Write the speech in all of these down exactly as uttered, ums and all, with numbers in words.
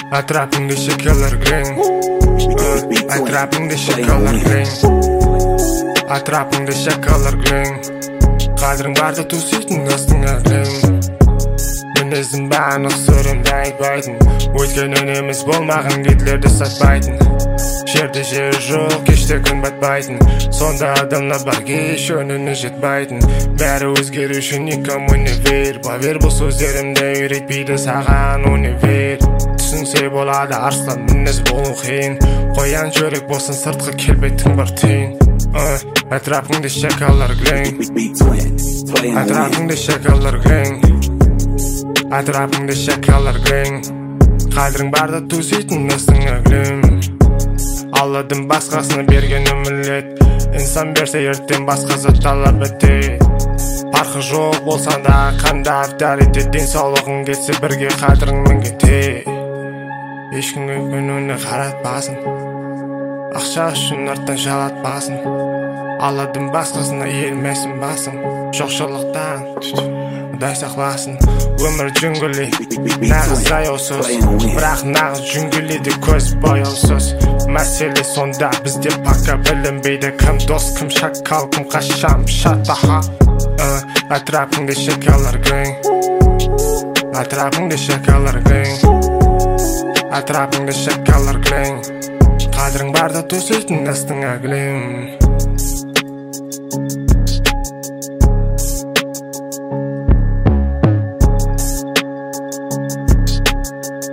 Atrapımda şakalar green Atrapımda şakalar green Atrapımda şakalar green Kadrin barda tüsüydün üstüne green Minezim bana sürümde aytbaydın Өткен önemiz болмағын кетлерді сатпайтын Жерде жер жоқ, кеште күн батпайтын Сонда адамдар бар кеш өніне жетпайтын Бәрі өзгеру үшін никому не вер Повер бұл сөздерімді үйретпейді саған универ Түсінсе болады арслан мінез болу қиын Қоян жүрек болсын сыртқы келбеттің бар түйін Атрапыңды шакалар грейн Атрапыңды шакалар грейн Атрапыңды шакалар грейн Қадірің барда төсейтін үстіңе грейн Алладың басқасына берген үмілет Инсан берсе ертең басқасы талап етеді Парқы жоқ болсан да қанда автар етеді Денсаулығың кетсе бірге қадірің мен кетеді Ешкімге өніне қаратпасын Ақша үшін арттан жалатпасын Алладың басқасына ермесін басын Жоқшылықтан Құдай сақласын Өмір жүнгілі Нағыз аяусыз Бірақ нағыз жүнгіледі көз бояусыз Мәселе сонда бізде пака білінбейді Кім дос, кім шакал, кім қашам шатаха Атрапыңды шакалар грейн Атрапыңды шакалар грейн Атрапыңды шакалар грейн Қадірің барда төсейтін үстіңе грейн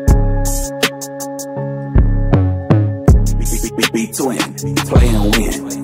Be twin, play and win.